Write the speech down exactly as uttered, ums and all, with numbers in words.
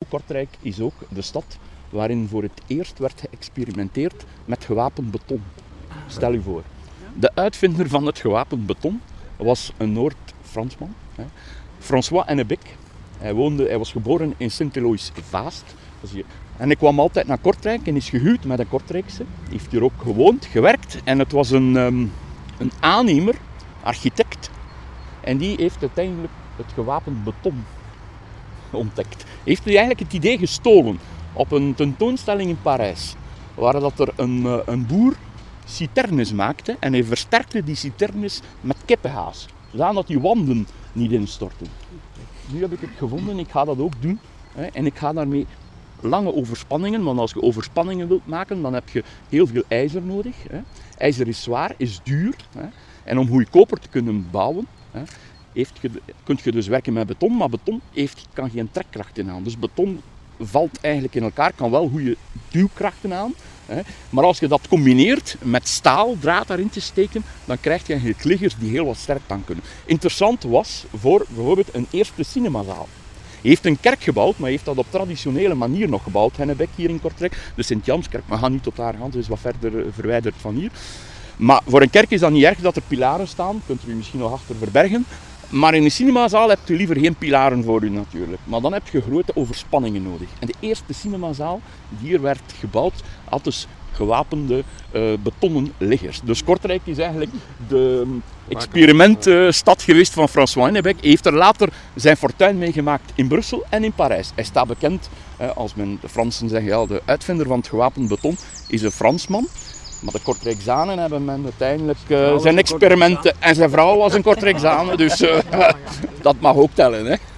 Kortrijk is ook de stad waarin voor het eerst werd geëxperimenteerd met gewapend beton. Stel u voor. De uitvinder van het gewapend beton was een Noord-Fransman, hè, François Hennebec. Hij, woonde, hij was geboren in Sint-Eloïs-Vaast. En hij kwam altijd naar Kortrijk en is gehuwd met een Kortrijkse. Hij heeft hier ook gewoond, gewerkt en het was een, um, een aannemer, architect. En die heeft uiteindelijk het gewapend beton ontdekt. Heeft hij eigenlijk het idee gestolen op een tentoonstelling in Parijs. Waar dat er een, een boer citernes maakte en hij versterkte die citernes met kippenhaas. Zodat die wanden niet instorten. Nu heb ik het gevonden, ik ga dat ook doen. Hè, en ik ga daarmee lange overspanningen, want als je overspanningen wilt maken, dan heb je heel veel ijzer nodig. Hè. IJzer is zwaar, is duur. Hè. En om goedkoper te kunnen bouwen, hè, heeft je, kun je dus werken met beton, maar beton heeft, kan geen trekkrachten aan. Dus beton valt eigenlijk in elkaar, kan wel goede duwkrachten aan. Hè. Maar als je dat combineert met staal, draad daarin te steken, dan krijg je eigenlijk liggers die heel wat sterk aan kunnen. Interessant was voor bijvoorbeeld een eerste cinemazaal. Hij heeft een kerk gebouwd, maar hij heeft dat op traditionele manier nog gebouwd, Hennebec hier in Kortrijk. De Sint-Janskerk, we gaan niet tot daar gaan, ze is wat verder verwijderd van hier. Maar voor een kerk is dat niet erg dat er pilaren staan, kunt u misschien nog achter verbergen. Maar in een cinemazaal hebt u liever geen pilaren voor u natuurlijk. Maar dan heb je grote overspanningen nodig. En de eerste cinemazaal die hier werd gebouwd, had dus gewapende uh, betonnen liggers. Dus Kortrijk is eigenlijk de experimentstad geweest van François Hennebec. Hij heeft er later zijn fortuin meegemaakt in Brussel en in Parijs. Hij staat bekend, uh, als men de Fransen zeggen, ja, de uitvinder van het gewapend beton is een Fransman. Maar de Kortrijkzanen hebben men uiteindelijk uh, zijn experimenten... En zijn vrouw was een Kortrijkzane, dus uh, dat mag ook tellen, hè.